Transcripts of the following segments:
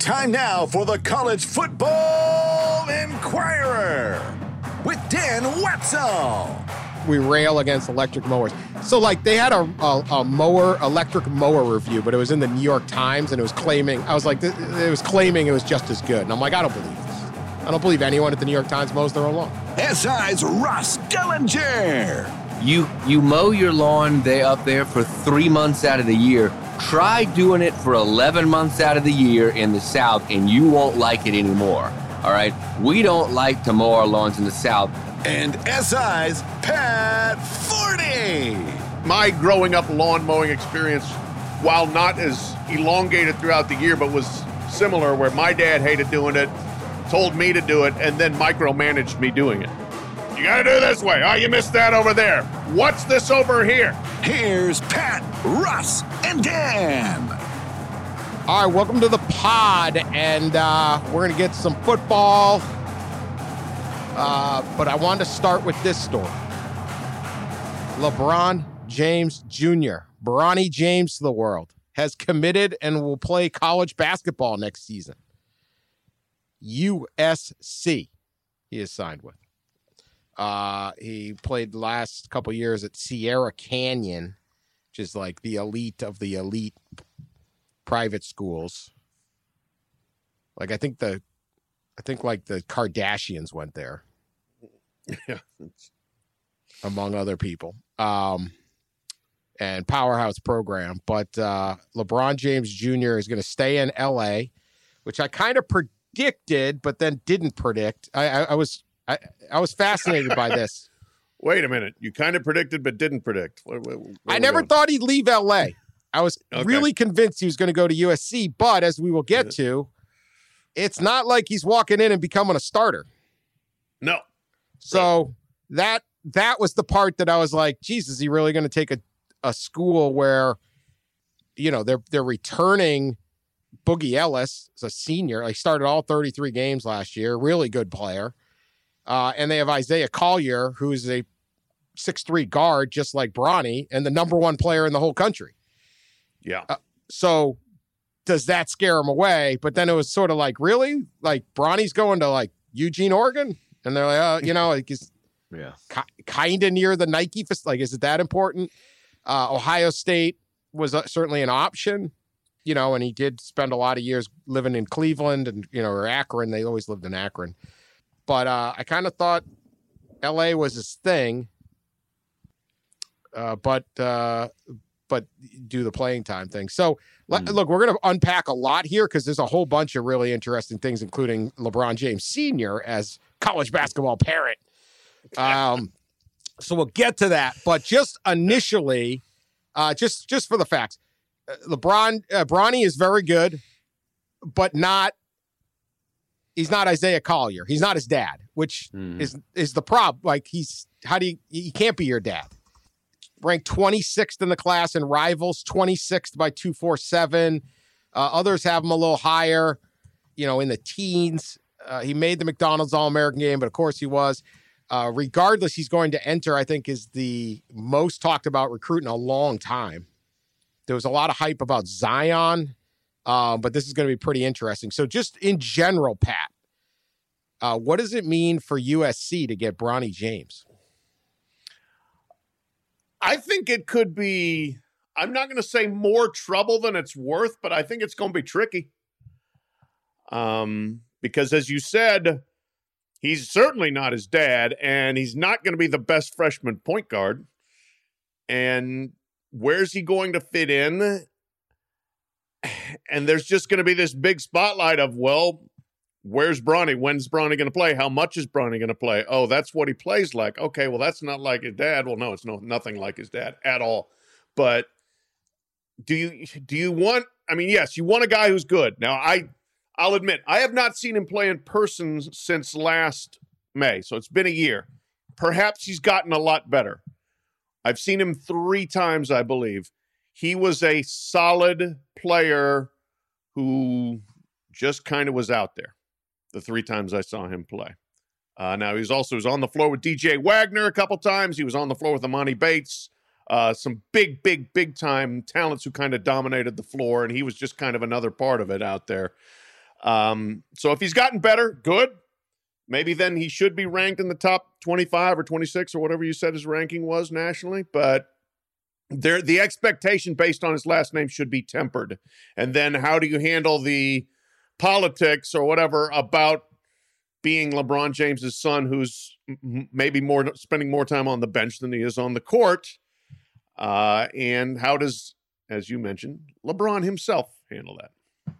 Time now for the College Football Inquirer with Dan Wetzel. We rail against electric mowers. So, like, they had a electric mower review, but it was in the New York Times, and it was claiming, it was claiming it was just as good. And I'm like, I don't believe this. I don't believe anyone at the New York Times mows their own lawn. SI's Russ Dellinger. You mow your lawn up there for 3 months out of the year. Try doing it for 11 months out of the year in the South, and you won't like it anymore. All right? We don't like to mow our lawns in the South. And SI's Pat Forney. My growing up lawn mowing experience, while not as elongated throughout the year, but was similar, where my dad hated doing it, told me to do it, and then micromanaged me doing it. You gotta do it this way. Oh, you missed that over there. What's this over here? Here's Pat, Russ, and Dan. All right, welcome to the pod, and we're going to get some football, but I wanted to start with this story. LeBron James Jr., Bronny James to the world, has committed and will play college basketball next season. USC he is signed with. He played the last couple years at Sierra Canyon, which is like the elite of the elite private schools. Like I think like the Kardashians went there. Yeah. Among other people. And powerhouse program. But LeBron James Jr. is going to stay in LA, which I kind of predicted, but then didn't predict. I was fascinated by this. Wait a minute. You kind of predicted but didn't predict. I never thought he'd leave LA. I was really convinced he was going to go to USC, but as we will get to, it's not like he's walking in and becoming a starter. No. So that was the part that I was like, geez, is he really going to take a school where, you know, they're returning Boogie Ellis as a senior. He started all 33 games last year, really good player. And they have Isaiah Collier, who's a 6'3" guard, just like Bronny, and the number one player in the whole country. Yeah. So does that scare him away? But then it was sort of like, really? Like Bronny's going to like Eugene, Oregon? And they're like, like he's kind of near the Nike. Like, is it that important? Ohio State was certainly an option, and he did spend a lot of years living in Cleveland and, or Akron. They always lived in Akron. But I kind of thought L.A. was his thing. But do the playing time thing. So, look, we're going to unpack a lot here because there's a whole bunch of really interesting things, including LeBron James Sr. as college basketball parent. So we'll get to that. But just initially, just for the facts, Bronny is very good, but he's not Isaiah Collier. He's not his dad, which is the problem. Like he can't be your dad. Ranked 26th in the class in Rivals, 26th by 247. Others have him a little higher, in the teens. He made the McDonald's All-American game, but of course he was. Regardless, he's going to enter, I think, is the most talked about recruit in a long time. There was a lot of hype about Zion, but this is going to be pretty interesting. So just in general, Pat, what does it mean for USC to get Bronny James? I think it could be, I'm not going to say more trouble than it's worth, but I think it's going to be tricky. Because as you said, he's certainly not his dad, and he's not going to be the best freshman point guard. And where's he going to fit in? And there's just going to be this big spotlight of, well, where's Bronny? When's Bronny going to play? How much is Bronny going to play? Oh, that's what he plays like. Okay, well, that's not like his dad. Well, no, it's nothing like his dad at all. But do you want, yes, you want a guy who's good. Now, I'll admit, I have not seen him play in person since last May, so it's been a year. Perhaps he's gotten a lot better. I've seen him 3 times, I believe. He was a solid player who just kind of was out there the 3 times I saw him play. Now, he was on the floor with DJ Wagner a couple times. He was on the floor with Amani Bates. Some big time talents who kind of dominated the floor, and he was just kind of another part of it out there. So if he's gotten better, good. Maybe then he should be ranked in the top 25 or 26 or whatever you said his ranking was nationally. But the expectation based on his last name should be tempered. And then how do you handle the politics or whatever about being LeBron James's son, who's maybe spending more time on the bench than he is on the court? And how does, as you mentioned, LeBron himself handle that?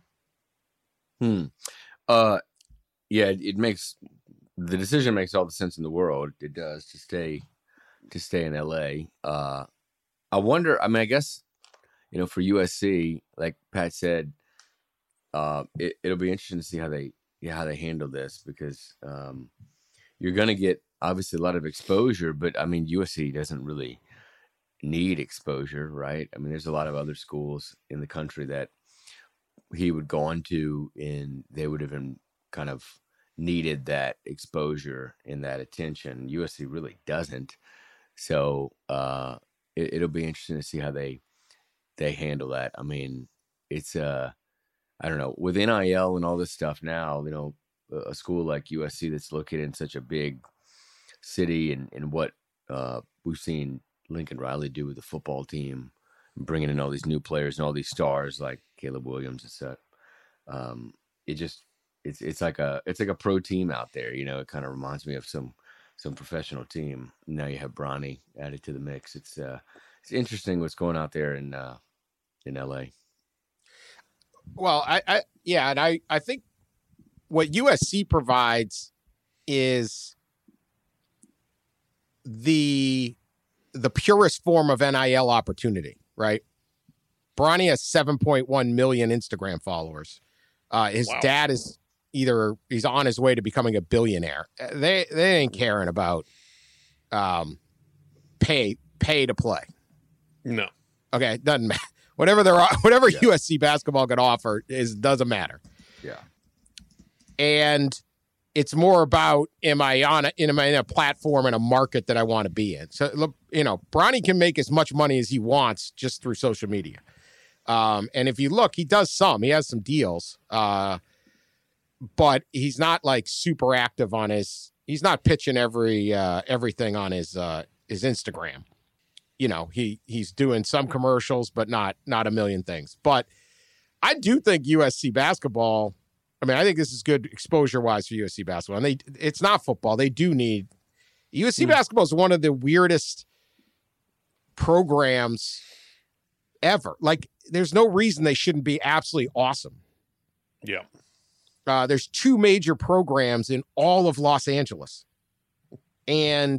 Yeah, the decision makes all the sense in the world. It does to stay in LA. I wonder, I mean, I guess, for USC, like Pat said, it'll be interesting to see how they handle this, because you're going to get obviously a lot of exposure, but I mean, USC doesn't really need exposure, right? I mean, there's a lot of other schools in the country that he would go on to, and they would have been kind of needed that exposure and that attention. USC really doesn't. So it'll be interesting to see how they handle that. I mean, it's I don't know, with NIL and all this stuff now, a school like USC that's located in such a big city, and what we've seen Lincoln Riley do with the football team, bringing in all these new players and all these stars like Caleb Williams and stuff. It's like a pro team out there. It kind of reminds me of some professional team. Now you have Bronny added to the mix. It's interesting what's going out there in LA. Well, I think what USC provides is the purest form of NIL opportunity, right? Bronny has 7.1 million Instagram followers. His dad is he's on his way to becoming a billionaire. They ain't caring about pay to play. No. Okay, it doesn't matter. Whatever USC basketball could offer doesn't matter. Yeah. And it's more about, am I in a platform and a market that I want to be in? So, Bronny can make as much money as he wants just through social media. And if you look, he does he has some deals, but he's not like super active on he's not pitching everything on his Instagram. He's doing some commercials, but not a million things. But I do think USC basketball, I think this is good exposure-wise for USC basketball. And it's not football. They do need – USC basketball is one of the weirdest programs ever. Like, there's no reason they shouldn't be absolutely awesome. Yeah. There's 2 major programs in all of Los Angeles. And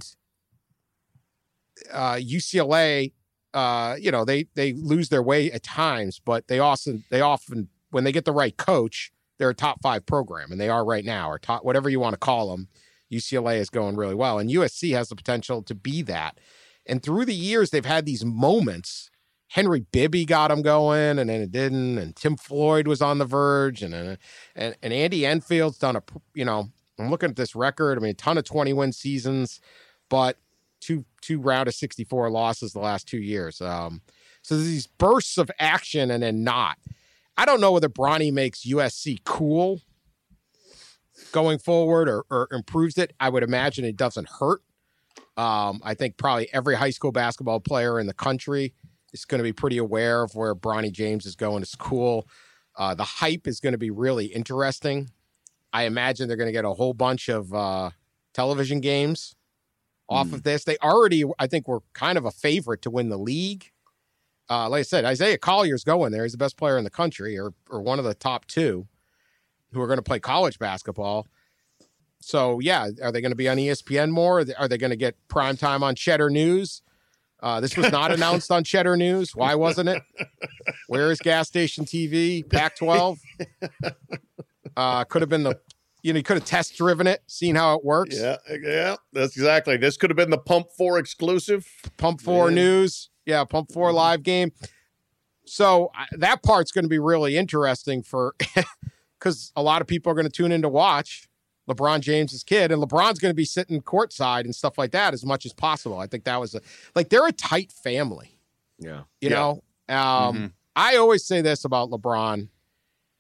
UCLA, they lose their way at times, but they often, when they get the right coach, they're a top 5 program, and they are right now, or top, whatever you want to call them. UCLA is going really well, and USC has the potential to be that. And through the years, they've had these moments. Henry Bibby got them going, and then it didn't. And Tim Floyd was on the verge, and Andy Enfield's done I'm looking at this record. A ton of 20-win seasons, but two round of 64 losses the last 2 years. So there's these bursts of action, and then not. I don't know whether Bronny makes USC cool going forward or improves it. I would imagine it doesn't hurt. I think probably every high school basketball player in the country is going to be pretty aware of where Bronny James is going to school. The hype is going to be really interesting. I imagine they're going to get a whole bunch of television games off of this. They already, I think, were kind of a favorite to win the league. Like I said, Isaiah Collier's going there. He's the best player in the country, or one of the top 2 who are going to play college basketball. So, yeah, are they going to be on ESPN more? Are they going to get primetime on Cheddar News? This was not announced on Cheddar News. Why wasn't it? Where is Gas Station TV? Pac-12? Could have been you could have test driven it, seen how it works. Yeah, that's exactly. This could have been the Pump 4 exclusive. Pump 4 News. Yeah, Pump 4 live game. So that part's going to be really interesting because a lot of people are going to tune in to watch LeBron James's kid, and LeBron's going to be sitting courtside and stuff like that as much as possible. I think that was they're a tight family. Yeah. You know, I always say this about LeBron.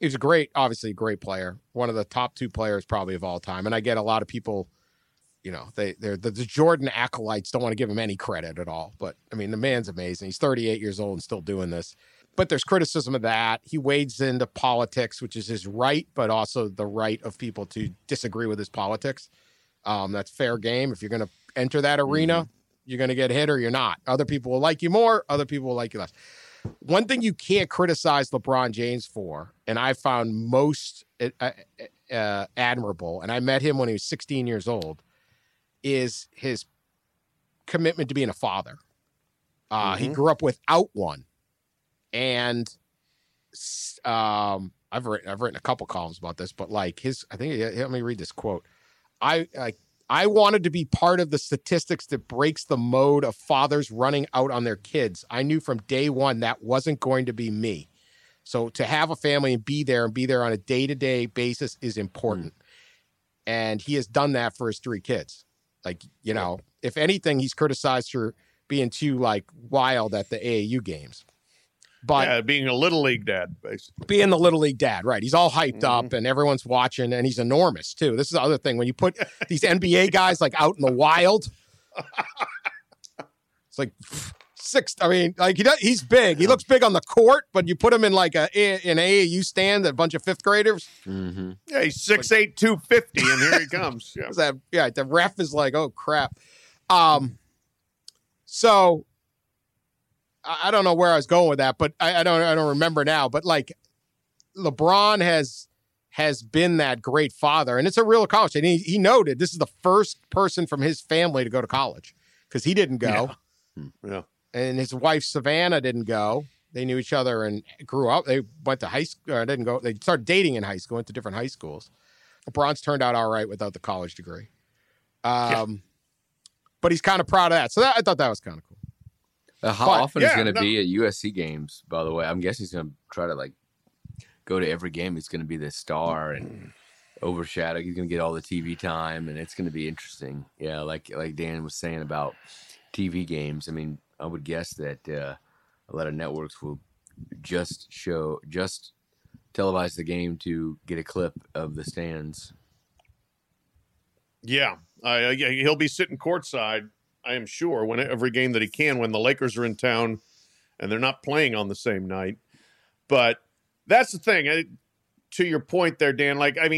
He's obviously a great player. One of the top 2 players probably of all time. And I get a lot of people, the Jordan acolytes don't want to give him any credit at all. But I mean, the man's amazing. He's 38 years old and still doing this. But there's criticism of that. He wades into politics, which is his right, but also the right of people to disagree with his politics. That's fair game. If you're going to enter that arena, you're going to get hit or you're not. Other people will like you more. Other people will like you less. One thing you can't criticize LeBron James for, and I found most admirable, and I met him when he was 16 years old, is his commitment to being a father. He grew up without one. And I've written a couple columns about this, but like let me read this quote. I wanted to be part of the statistics that breaks the mode of fathers running out on their kids. I knew from day one that wasn't going to be me. So to have a family and be there on a day-to-day basis is important. And he has done that for his 3 kids. Like, if anything, he's criticized for being too like wild at the AAU games. But being a little league dad, basically. Being the little league dad, right. He's all hyped up and everyone's watching, and he's enormous too. This is the other thing. When you put these NBA guys like out in the wild, it's like he's big. He looks big on the court, but you put him in like an AAU stand, a bunch of 5th graders. Mm-hmm. Yeah, he's 6'8", 250, and here he comes. Yeah. The ref is like, oh crap. So I don't know where I was going with that, but I don't remember now. But like, LeBron has been that great father, and it's a real college. And he noted this is the first person from his family to go to college because he didn't go. Yeah. And his wife Savannah didn't go. They knew each other and grew up. They went to high school. Didn't go. They started dating in high school. Went to different high schools. LeBron's turned out all right without the college degree. But he's kind of proud of that. So I thought that was kind of cool. How often is going to be at USC games, by the way? I'm guessing he's going to try to, go to every game. He's going to be the star and overshadow. He's going to get all the TV time, and it's going to be interesting. Yeah, like Dan was saying about TV games. I mean, I would guess that a lot of networks will just televise the game to get a clip of the stands. Yeah. He'll be sitting courtside, I am sure, when every game that he can when the Lakers are in town and they're not playing on the same night. But that's the thing. To your point there, Dan,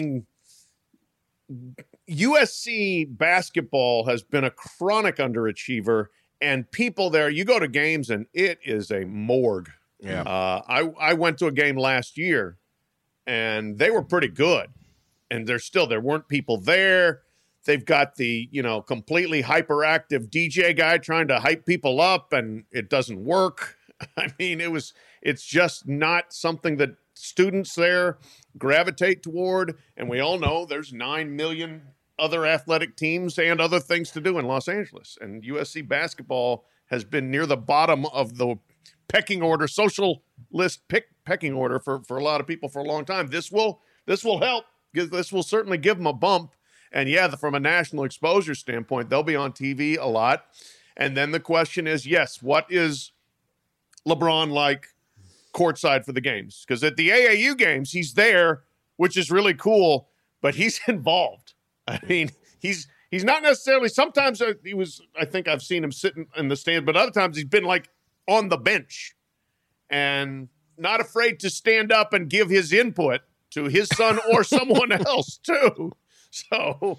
USC basketball has been a chronic underachiever, and people there, you go to games and it is a morgue. Yeah. I went to a game last year and they were pretty good, and there weren't people there. They've got the, completely hyperactive DJ guy trying to hype people up, and it doesn't work. I mean, it's just not something that students there gravitate toward. And we all know there's 9 million other athletic teams and other things to do in Los Angeles. And USC basketball has been near the bottom of the pecking order, social list pecking order for a lot of people for a long time. This will help. This will certainly give them a bump. And yeah, from a national exposure standpoint, they'll be on TV a lot. And then the question is, yes, what is LeBron like courtside for the games? Because at the AAU games, he's there, which is really cool, but he's involved. I mean, he's not necessarily, sometimes I think I've seen him sitting in the stand, but other times he's been like on the bench and not afraid to stand up and give his input to his son or someone else too. So,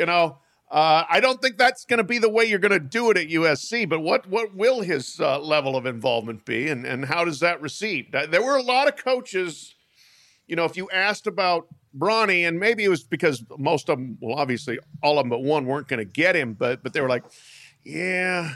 I don't think that's going to be the way you're going to do it at USC, but what will his level of involvement be, and how does that recede? There were a lot of coaches, if you asked about Bronny, and maybe it was because most of them, well, obviously all of them but one weren't going to get him, but they were like, yeah,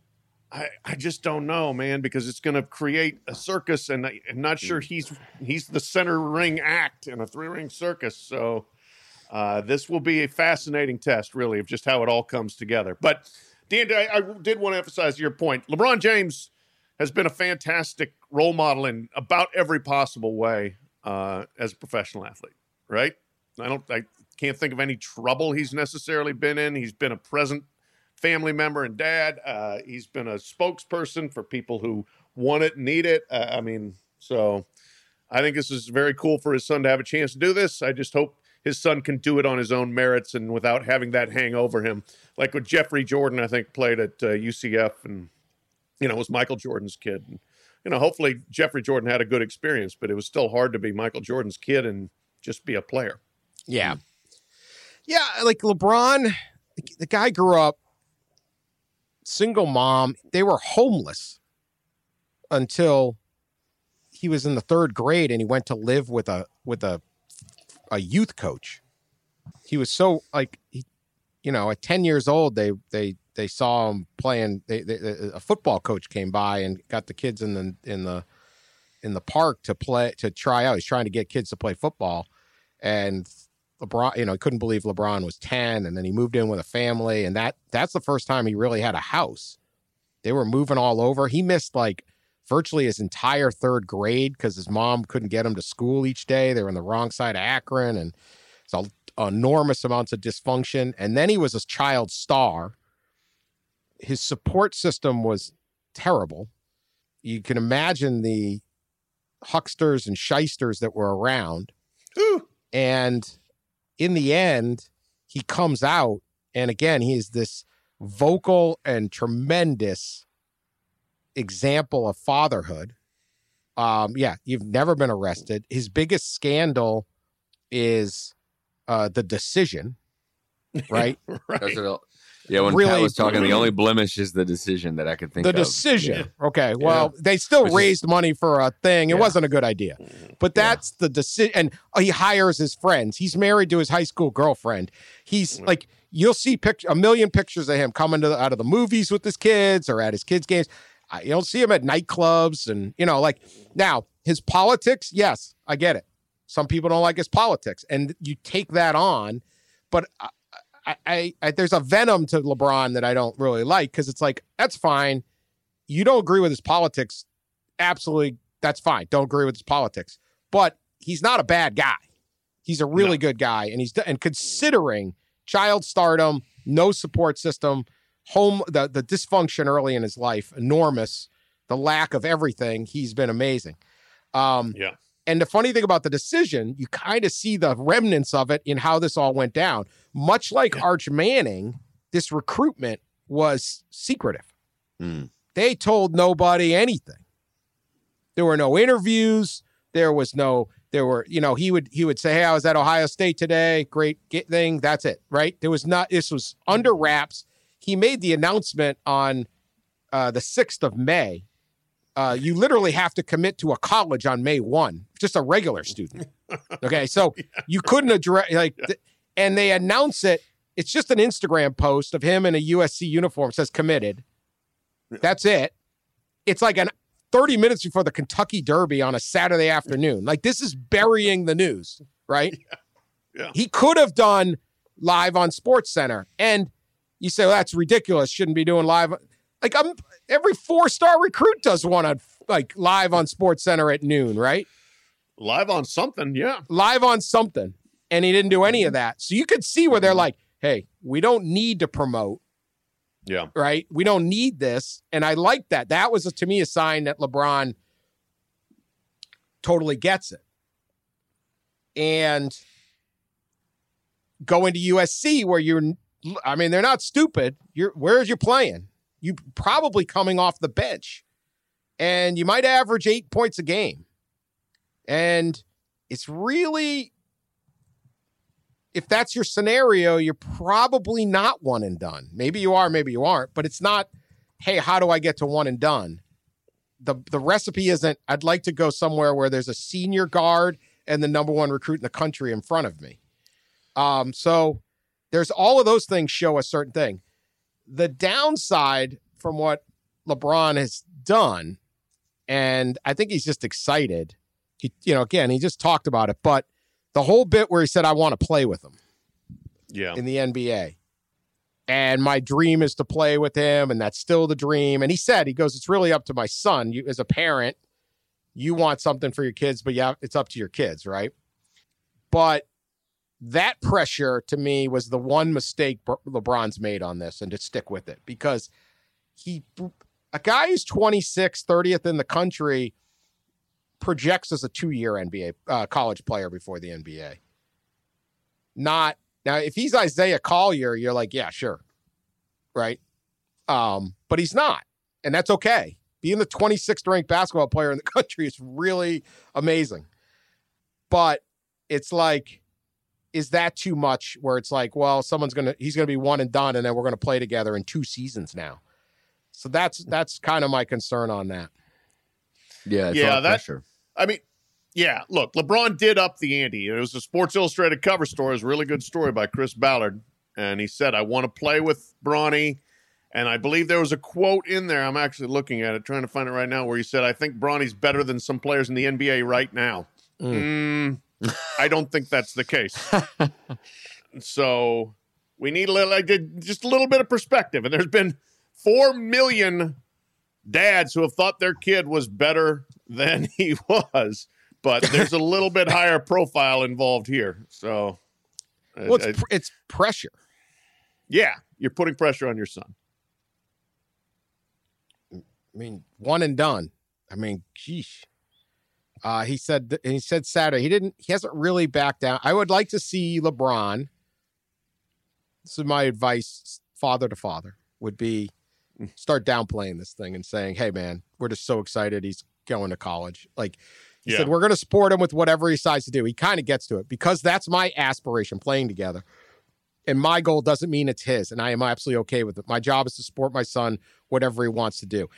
I just don't know, man, because it's going to create a circus, and I'm not sure he's the center ring act in a 3-ring circus, so... this will be a fascinating test, really, of just how it all comes together. But, Dan, I did want to emphasize your point. LeBron James has been a fantastic role model in about every possible way as a professional athlete, right? I can't think of any trouble he's necessarily been in. He's been a present family member and dad. He's been a spokesperson for people who want it and need it. I think this is very cool for his son to have a chance to do this. I just hope his son can do it on his own merits and without having that hang over him. Like with Jeffrey Jordan, I think played at UCF and, was Michael Jordan's kid. And, hopefully Jeffrey Jordan had a good experience, but it was still hard to be Michael Jordan's kid and just be a player. Yeah. Yeah, like LeBron, the guy grew up single mom. They were homeless until he was in the 3rd grade and he went to live with a youth coach. He was so at 10 years old, they saw him playing. A football coach came by and got the kids in the park to try out. He's trying to get kids to play football, and LeBron, he couldn't believe LeBron was 10, and then he moved in with a family, and that's the first time he really had a house. They were moving all over. He missed virtually his entire 3rd grade because his mom couldn't get him to school each day. They were on the wrong side of Akron, and it's enormous amounts of dysfunction. And then he was a child star. His support system was terrible. You can imagine the hucksters and shysters that were around. Ooh. And in the end, he comes out, and again, he's this vocal and tremendous example of fatherhood. You've never been arrested. His biggest scandal is the decision, right? Right. When Really, Pat was talking, the only blemish is the decision that I could think of. The decision. Yeah. Okay. Well, they still raised money for a thing. It Yeah. wasn't a good idea. But that's the decision. And he hires his friends. He's married to his high school girlfriend. He's you'll see a million pictures of him coming out of the movies with his kids or at his kids' games. You don't see him at nightclubs and, now his politics. Yes, I get it. Some people don't like his politics, and you take that on. But I there's a venom to LeBron that I don't really like, because it's that's fine. You don't agree with his politics. Absolutely. That's fine. Don't agree with his politics, but he's not a bad guy. He's a really good guy. And considering child stardom, no support system, the dysfunction early in his life, enormous, the lack of everything, he's been amazing. And the funny thing about the decision, you kind of see the remnants of it in how this all went down. Much like Arch Manning, this recruitment was secretive. They told nobody anything. There were no interviews. He would say, hey, I was at Ohio State today. Great thing. That's it, right? This was under wraps. He made the announcement on the 6th of May. You literally have to commit to a college on May 1, just a regular student. Okay, so you couldn't address, and they announce it. It's just an Instagram post of him in a USC uniform, says committed. That's it. It's 30 minutes before the Kentucky Derby on a Saturday afternoon. This is burying the news, right? Yeah. He could have done live on SportsCenter, and you say, well, that's ridiculous. Shouldn't be doing live. Every 4-star recruit does one on live on SportsCenter at noon, right? Live on something, yeah. Live on something. And he didn't do any of that. So you could see where they're like, hey, we don't need to promote. Yeah. Right? We don't need this. And I like that. That was, to me, a sign that LeBron totally gets it. And going to USC where they're not stupid. Where's you playing? You probably coming off the bench, and you might average 8 points a game. And it's really, if that's your scenario, you're probably not one and done. Maybe you are, maybe you aren't, but it's not, hey, how do I get to one and done? The recipe isn't, I'd like to go somewhere where there's a senior guard and the number 1 recruit in the country in front of me. So there's all of those things show a certain thing. The downside from what LeBron has done, and I think he's just excited. He just talked about it, but the whole bit where he said, I want to play with him in the NBA. And my dream is to play with him, and that's still the dream. And he goes, it's really up to my son. You, as a parent, you want something for your kids, but it's up to your kids, right? But that pressure, to me, was the one mistake LeBron's made on this, and to stick with it. Because a guy who's 26, 30th in the country, projects as a 2-year NBA college player before the NBA. Not now, if he's Isaiah Collier, you're like, yeah, sure, right? But he's not, and that's okay. Being the 26th ranked basketball player in the country is really amazing. But it's like, is that too much? Where it's like, well, he's gonna be one and done, and then we're gonna play together in 2 seasons now. So that's kind of my concern on that. Yeah, it's all pressure. I mean, yeah, look, LeBron did up the ante. It was a Sports Illustrated cover story. It was a really good story by Chris Ballard. And he said, I want to play with Bronny. And I believe there was a quote in there. I'm actually looking at it, trying to find it right now, where he said, I think Bronny's better than some players in the NBA right now. I don't think that's the case. So we need just a little bit of perspective. And there's been 4 million dads who have thought their kid was better than he was, but there's a little bit higher profile involved here. So, well, it's pressure. Yeah, you're putting pressure on your son. I mean, one and done. I mean, geesh. He said Saturday he hasn't really backed down. I would like to see LeBron. This is my advice, father to father, would be start downplaying this thing and saying, hey, man, we're just so excited he's going to college. Like he said, we're going to support him with whatever he decides to do. He kind of gets to it because that's my aspiration, playing together. And my goal doesn't mean it's his, and I am absolutely okay with it. My job is to support my son, whatever he wants to do.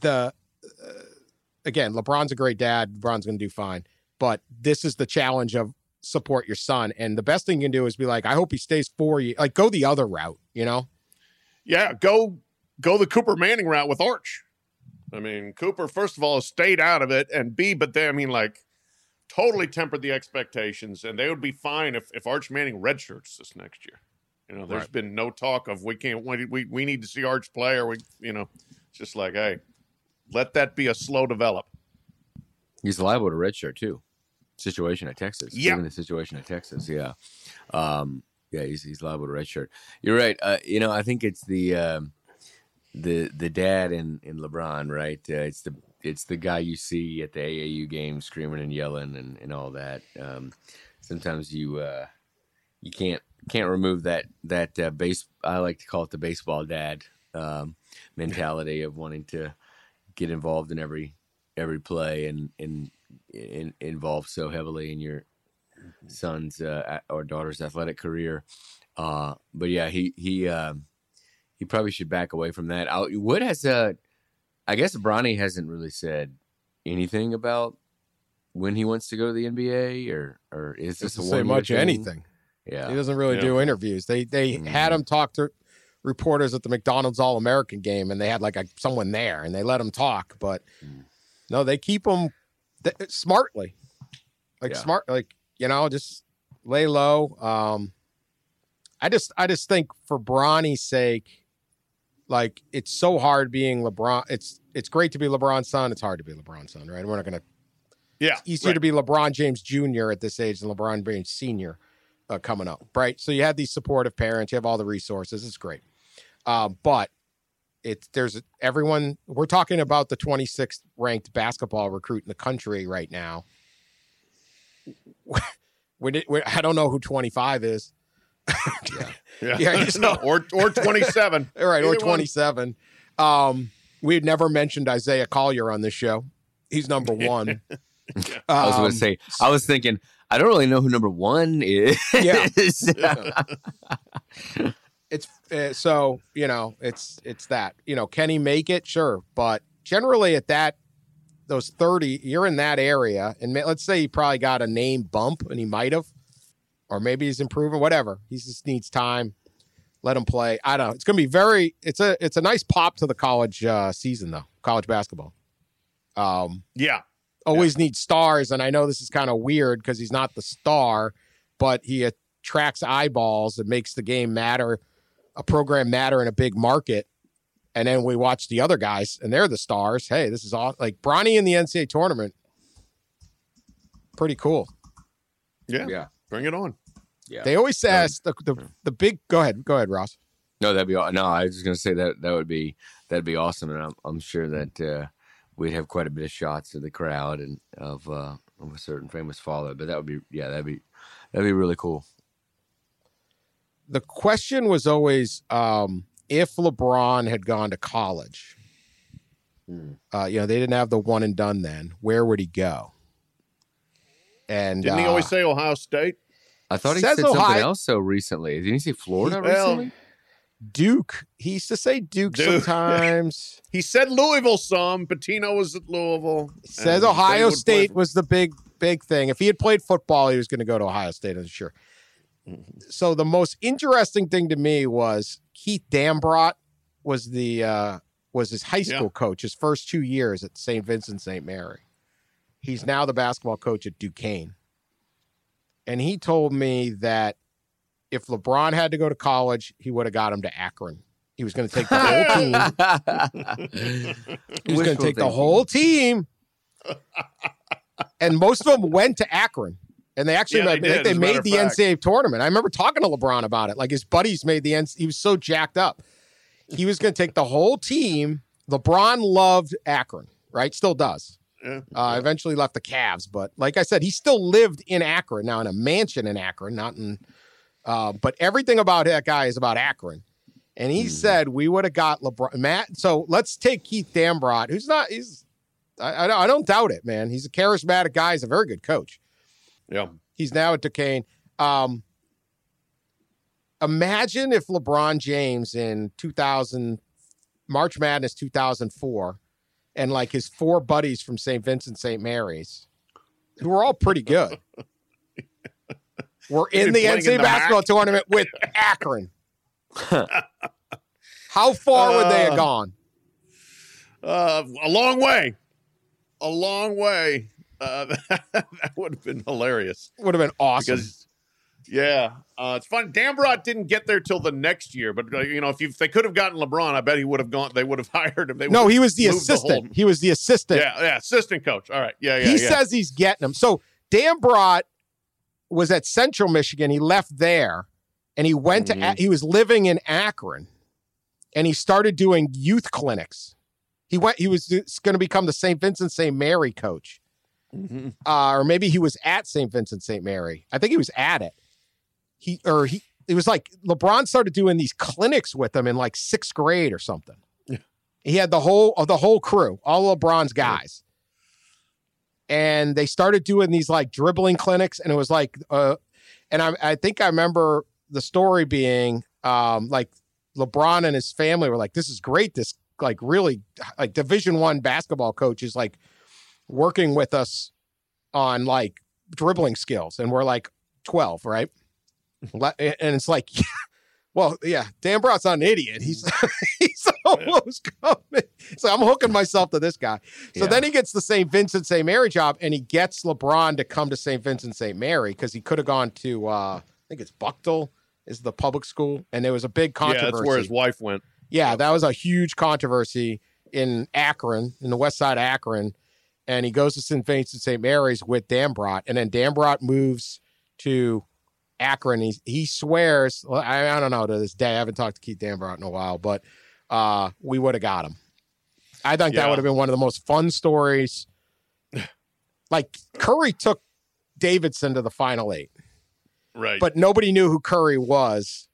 Again, LeBron's a great dad. LeBron's going to do fine. But this is the challenge of support your son. And the best thing you can do is be like, I hope he stays 4 years. Like, go the other route, you know? Yeah, go the Cooper Manning route with Arch. I mean, Cooper, first of all, stayed out of it, and B, but they, I mean, like, totally tempered the expectations, and they would be fine if Arch Manning redshirts this next year. You know, there's been no talk of we need to see Arch play, or it's just like, hey, let that be a slow develop. He's liable to redshirt too. Situation at Texas. Yeah. Given the situation at Texas, yeah. He's liable to redshirt. You're right. I think it's the dad in LeBron, right? It's the guy you see at the AAU game screaming and yelling and all that. Sometimes you can't remove that I like to call it the baseball dad mentality of wanting to get involved in every play and involved so heavily in your son's or daughter's athletic career. But yeah, he probably should back away from that. Wood has I guess Bronny hasn't really said anything about when he wants to go to the NBA, or is this doesn't say much thing? Anything? Yeah, he doesn't really do interviews. They had him talk to reporters at the McDonald's All-American game, and they had like someone there, and they let him talk. But no, they keep him smartly, just lay low. I just think for Bronny's sake, like, it's so hard being LeBron. It's great to be LeBron's son. It's hard to be LeBron's son, right? We're not gonna. Yeah, it's easier to be LeBron James Jr. at this age than LeBron James Sr. Coming up, right? So you have these supportive parents, you have all the resources. It's great, but everyone. We're talking about the 26th ranked basketball recruit in the country right now. I don't know who 25 is. Or 27. All right, or 27. We had never mentioned Isaiah Collier on this show. He's number 1. I was going to say, I was thinking, I don't really know who number 1 is. Yeah. It's so, it's that, can he make it? Sure. But generally at those 30, you're in that area. And let's say he probably got a name bump, and he might have, or maybe he's improving, whatever. He just needs time. Let him play. I don't know. It's going to be it's a nice pop to the college season, though. College basketball. Always need stars. And I know this is kind of weird because he's not the star, but he attracts eyeballs and makes the game matter, a program matter in a big market. And then we watch the other guys, and they're the stars. Hey, this is all like Bronny in the NCAA tournament. Pretty cool. Yeah. Bring it on. Yeah. They always ask the big. Go ahead, Ross. No, that'd be no. I was just gonna say that'd be awesome, and I'm sure that we'd have quite a bit of shots of the crowd and of a certain famous father. But that'd be really cool. The question was always if LeBron had gone to college. They didn't have the one and done then. Where would he go? And didn't he always say Ohio State? I thought he said something else so recently. Didn't he say Florida recently? Duke. He used to say Duke sometimes. He said Louisville some. Pitino was at Louisville. He says Ohio State was the big thing. If he had played football, he was going to go to Ohio State, I'm sure. So the most interesting thing to me was Keith Dambrot was his high school coach, his first 2 years at St. Vincent St. Mary. He's now the basketball coach at Duquesne. And he told me that if LeBron had to go to college, he would have got him to Akron. He was going to take the whole team. He was going to take the whole team. And most of them went to Akron. And they actually made the NCAA tournament. I remember talking to LeBron about it. Like his buddies made the NCAA. He was so jacked up. He was going to take the whole team. LeBron loved Akron, right? Still does. Eventually left the Cavs. But like I said, he still lived in Akron, now in a mansion in Akron, not in but everything about that guy is about Akron. And he said we would have got LeBron. So let's take Keith Dambrot, I don't doubt it, man. He's a charismatic guy. He's a very good coach. Yeah. He's now at Duquesne. Imagine if LeBron James in March Madness 2004, and like his four buddies from St. Vincent St. Mary's, who were all pretty good, were in the NCAA basketball tournament with Akron. How far would they have gone? A long way. A long way. That would have been hilarious. Would have been awesome. Because, it's fun. Dambrot didn't get there till the next year, but if they could have gotten LeBron, I bet he would have gone. They would have hired him. No, he was the assistant. He was the assistant. Yeah, assistant coach. All right, He says he's getting him. So Dambrot was at Central Michigan. He left there, and he went to. He was living in Akron, and he started doing youth clinics. He was going to become the St. Vincent St. Mary coach. Or maybe he was at St. Vincent St. Mary. I think he was at it. It was like LeBron started doing these clinics with him in like 6th grade or something. Yeah. He had the whole crew, all of LeBron's guys. And they started doing these like dribbling clinics, and it was like and I think I remember the story being like LeBron and his family were like, this is great. This like really like Division I basketball coach is like working with us on like dribbling skills, and we're like 12, right? And it's like, well, yeah, Dambrot's not an idiot. He's almost coming. So I'm hooking myself to this guy. So then he gets the St. Vincent St. Mary job, and he gets LeBron to come to St. Vincent St. Mary because he could have gone to I think it's Bucknell is the public school, and there was a big controversy. Yeah, that's where his wife went. Yeah, that was a huge controversy in Akron, in the west side of Akron. And he goes to St. Vincent St. Mary's with Dambrot. And then Dambrot moves to Akron. He swears, well, I don't know to this day. I haven't talked to Keith Dambrot in a while, but we would have got him. I think that would have been one of the most fun stories. Like Curry took Davidson to the Final Eight. Right. But nobody knew who Curry was.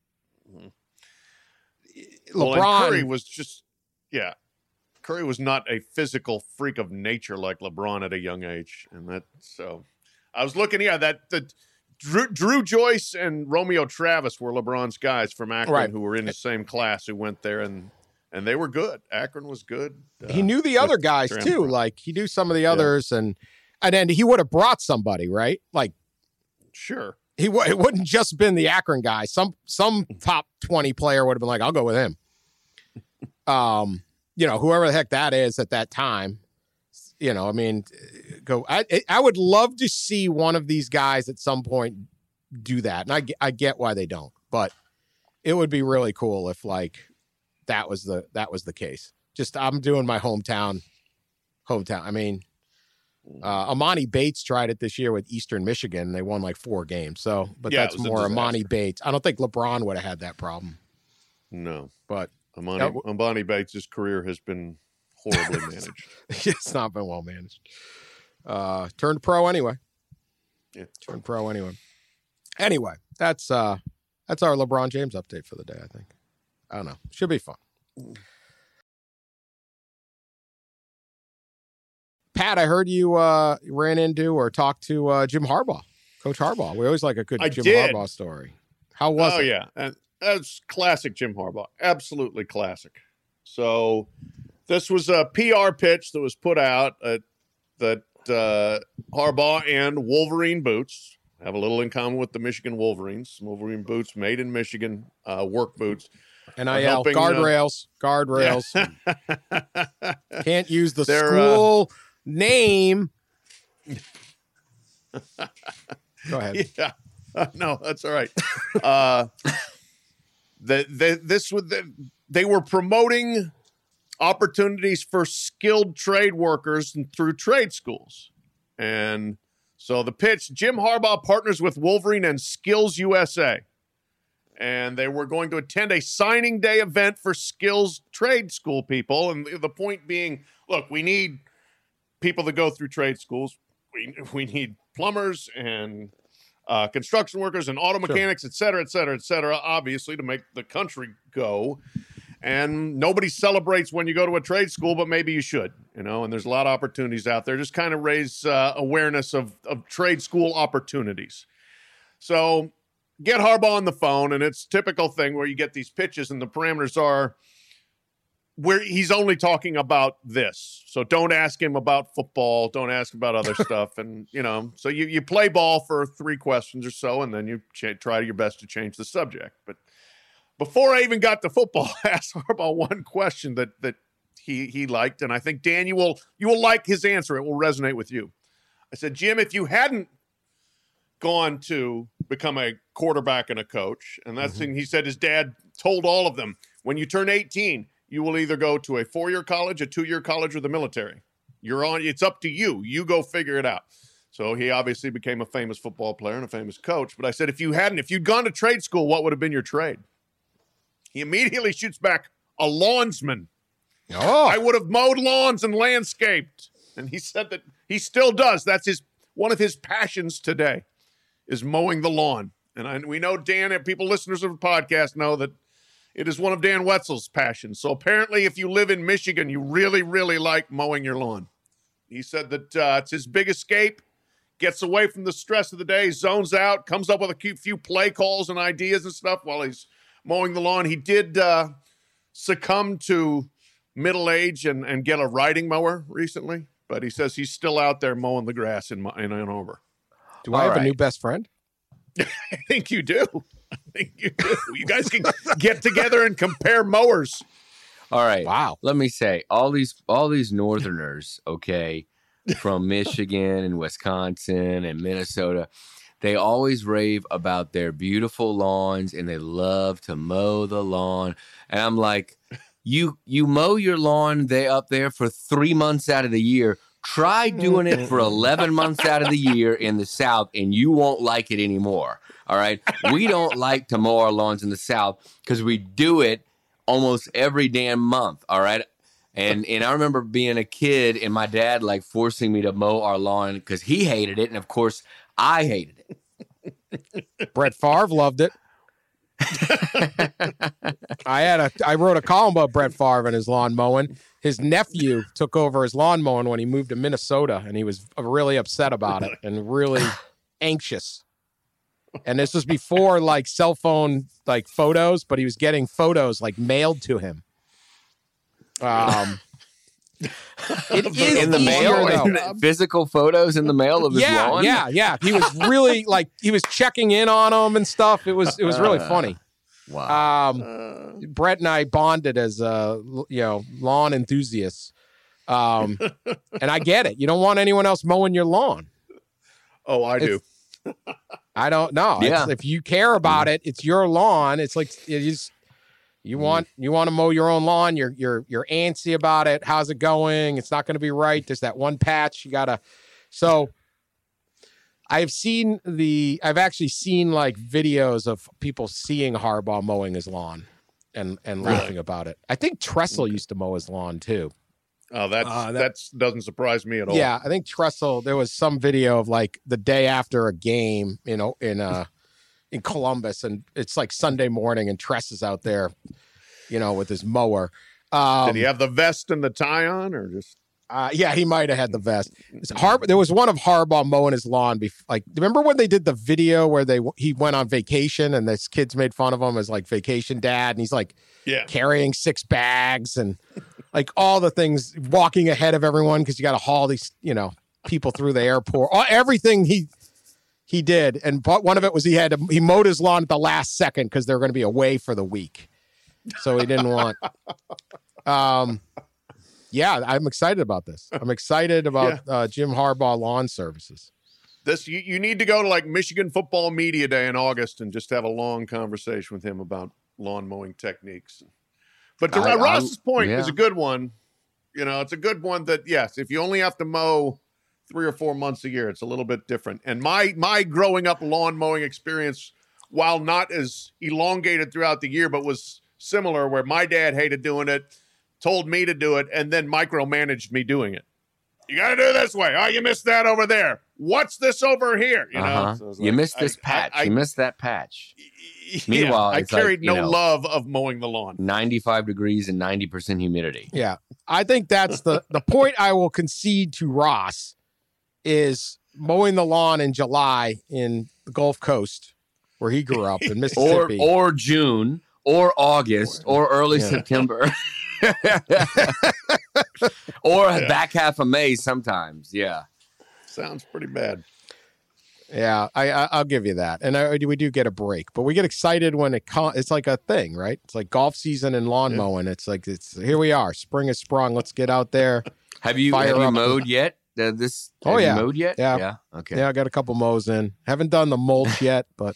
LeBron. Curry was just, Curry was not a physical freak of nature like LeBron at a young age. And so I was looking, Drew Joyce and Romeo Travis were LeBron's guys from Akron who were in the same class who went there, and they were good. Akron was good. He knew the other guys too. Like he knew some of the others, and then he would have brought somebody, right? Like, sure. It wouldn't just been the Akron guy. Some top 20 player would have been like, I'll go with him. Whoever the heck that is at that time, I mean, go. I would love to see one of these guys at some point do that. And I get why they don't, but it would be really cool if like that was the case. Just I'm doing my hometown. I mean, Amani Bates tried it this year with Eastern Michigan. They won like 4 games. So, but that's more Amani Bates. I don't think LeBron would have had that problem. No, but Amani Bates' career has been horribly managed. It's not been well managed. Turned pro anyway. Yeah. Turned pro anyway. Anyway, that's our LeBron James update for the day, I think. I don't know. Should be fun. Pat, I heard you ran into or talked to Jim Harbaugh, Coach Harbaugh. We always like a good Jim Harbaugh story. How was it? Oh, yeah. And that's classic Jim Harbaugh. Absolutely classic. So this was a PR pitch that was put out that Harbaugh and Wolverine boots have a little in common with the Michigan Wolverines. Wolverine boots made in Michigan, work boots. NIL, guardrails. Yeah. Can't use the school name. Go ahead. Yeah. No, that's all right. They were promoting opportunities for skilled trade workers through trade schools. And so the pitch, Jim Harbaugh partners with Wolverine and Skills USA. And they were going to attend a signing day event for skills trade school people. And the point being, look, we need people that go through trade schools. We need plumbers and construction workers and auto mechanics, et cetera, obviously, to make the country go. And nobody celebrates when you go to a trade school, but maybe you should, and there's a lot of opportunities out there. Just kind of raise awareness of trade school opportunities. So get Harbaugh on the phone, and it's typical thing where you get these pitches and the parameters are where he's only talking about this. So don't ask him about football. Don't ask him about other stuff. And, so you play ball for 3 questions or so, and then you try your best to change the subject. But before I even got to football, I asked Harbaugh one question that he liked, and I think, Dan, you will like his answer. It will resonate with you. I said, Jim, if you hadn't gone to become a quarterback and a coach, and that's thing he said his dad told all of them, when you turn 18, you will either go to a 4-year college, a 2-year college, or the military. It's up to you. You go figure it out. So he obviously became a famous football player and a famous coach. But I said, if you'd gone to trade school, what would have been your trade? He immediately shoots back, a lawnsman. Oh, I would have mowed lawns and landscaped. And he said that he still does. That's one of his passions today is mowing the lawn. And we know Dan, and people listeners of the podcast know that it is one of Dan Wetzel's passions. So apparently if you live in Michigan, you really, really like mowing your lawn. He said that it's his big escape, gets away from the stress of the day, zones out, comes up with a few play calls and ideas and stuff while he's mowing the lawn. He did succumb to middle age and get a riding mower recently, but he says he's still out there mowing the grass in Ann Arbor. Do I have a new best friend? I think you do. You guys can get together and compare mowers. All right. Wow. Let me say, all these Northerners, okay, from Michigan and Wisconsin and Minnesota, they always rave about their beautiful lawns and they love to mow the lawn. And I'm like, you mow your lawn up there for 3 months out of the year. Try doing it for 11 months out of the year in the South, and you won't like it anymore. All right. We don't like to mow our lawns in the South because we do it almost every damn month. All right. And I remember being a kid and my dad like forcing me to mow our lawn because he hated it. And of course, I hated it. Brett Favre loved it. I wrote a column about Brett Favre and his lawn mowing. His nephew took over his lawn mowing when he moved to Minnesota, and he was really upset about it and really anxious. And this was before like cell phone like photos, but he was getting photos like mailed to him. It is in the mail, physical photos in the mail of his lawn. Yeah. He was really like he was checking in on them and stuff. It was really funny. Wow. Brett and I bonded as lawn enthusiasts. And I get it. You don't want anyone else mowing your lawn. Oh, I do. I don't know. Yeah. If you care about it, it's your lawn. It's like you want to mow your own lawn. You're antsy about it. How's it going? It's not going to be right. There's that one patch you gotta. So I've actually seen like videos of people seeing Harbaugh mowing his lawn and laughing about it. I think Tressel used to mow his lawn too. Oh, that doesn't surprise me at all. Yeah, I think Tressel. There was some video of like the day after a game, in Columbus, and it's like Sunday morning, and Tress is out there, with his mower. Did he have the vest and the tie on, or just? Yeah, he might have had the vest. There was one of Harbaugh mowing his lawn. Remember when they did the video where he went on vacation and his kids made fun of him as like vacation dad, and he's like carrying 6 bags and like all the things, walking ahead of everyone because you got to haul these people through the airport. Everything he did, and one of it was he mowed his lawn at the last second because they were going to be away for the week, so he didn't want. Yeah, I'm excited about this. I'm excited about Jim Harbaugh Lawn Services. You need to go to like Michigan Football Media Day in August and just have a long conversation with him about lawn mowing techniques. But to Ross's point is a good one. It's a good one that, yes, if you only have to mow 3 or 4 months a year, it's a little bit different. And my growing up lawn mowing experience, while not as elongated throughout the year, but was similar, where my dad hated doing it, told me to do it, and then micromanaged me doing it. You got to do it this way. Oh, you missed that over there. What's this over here? So you missed this patch. You missed that patch. Yeah, Meanwhile, I carried no love of mowing the lawn. 95 degrees and 90% humidity. Yeah. I think that's the point I will concede to Ross is mowing the lawn in July in the Gulf Coast where he grew up in Mississippi. or June or August or early September. Or back half of May sometimes. Yeah. Sounds pretty bad. Yeah, I'll give you that. And we do get a break, but we get excited when it's like a thing, right? It's like golf season and lawn mowing. It's like, here we are. Spring has sprung. Let's get out there. Have you mowed yet? Have you mowed yet? Yeah. Okay. Yeah, I got a couple mows in. Haven't done the mulch yet, but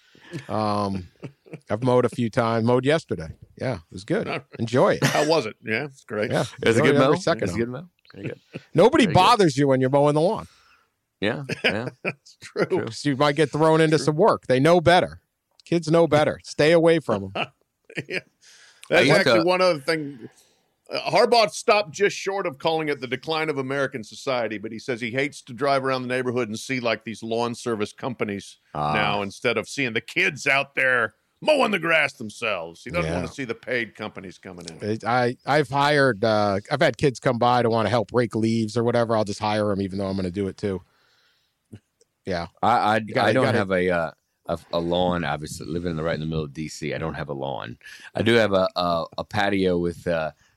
I've mowed a few times. Mowed yesterday. Yeah, it was good. Enjoy it. How was it? Yeah, it's great. Yeah, it was a good mow. It's a good mow. Very good. Nobody bothers you when you're mowing the lawn. Yeah, that's true. So you might get thrown into some work. They know better. Kids know better. Stay away from them. Yeah. That's actually one other thing. Harbaugh stopped just short of calling it the decline of American society, but he says he hates to drive around the neighborhood and see like these lawn service companies now instead of seeing the kids out there mowing the grass themselves. He doesn't want to see the paid companies coming in. I've had kids come by to want to help rake leaves or whatever. I'll just hire them even though I'm going to do it too. Yeah. I don't have a lawn. Obviously, living right in the middle of DC, I don't have a lawn. I do have a patio with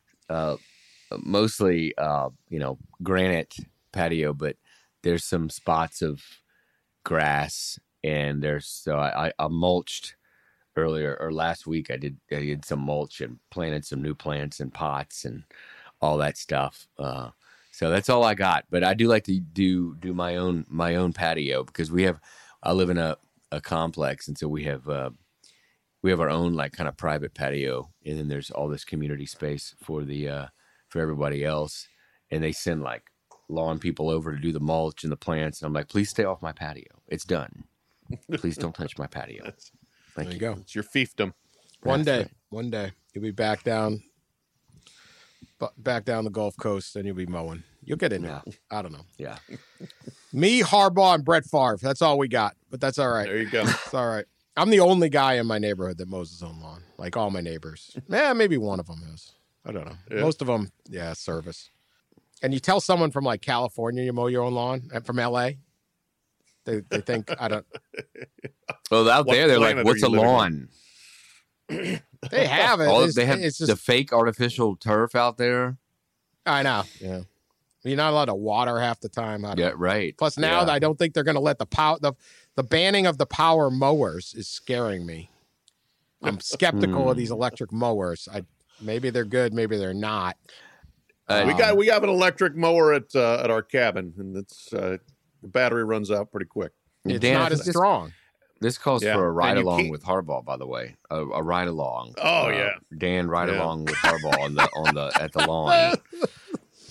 mostly granite patio, but there's some spots of grass, and I mulched earlier or last week. I did some mulch and planted some new plants and pots and all that stuff. So that's all I got. But I do like to do my own patio because I live in a complex, and so we have our own like kind of private patio, and then there's all this community space for everybody else. And they send like lawn people over to do the mulch and the plants, and I'm like, please stay off my patio. It's done. Please don't touch my patio. There you go. It's your fiefdom. One day you'll be back down the Gulf Coast, and you'll be mowing. You'll get in there. I don't know. Yeah. Me, Harbaugh, and Brett Favre. That's all we got, but that's all right. There you go. It's all right. I'm the only guy in my neighborhood that mows his own lawn. Like all my neighbors. Maybe one of them is. I don't know. Yeah. Most of them, service. And you tell someone from like California you mow your own lawn, and from LA, they think I don't. Well, out there they're like, "What's a lawn?" They have it. They have the fake artificial turf out there. I know. Yeah. You're not allowed to water half the time. Right. Plus now I don't think they're going to let the banning of the power mowers is scaring me. I'm skeptical of these electric mowers. Maybe they're good, maybe they're not. We have an electric mower at our cabin, and it's the battery runs out pretty quick. It's not as strong. This calls for a ride along with Harbaugh, by the way. A ride along. Oh Dan along with Harbaugh at the lawn.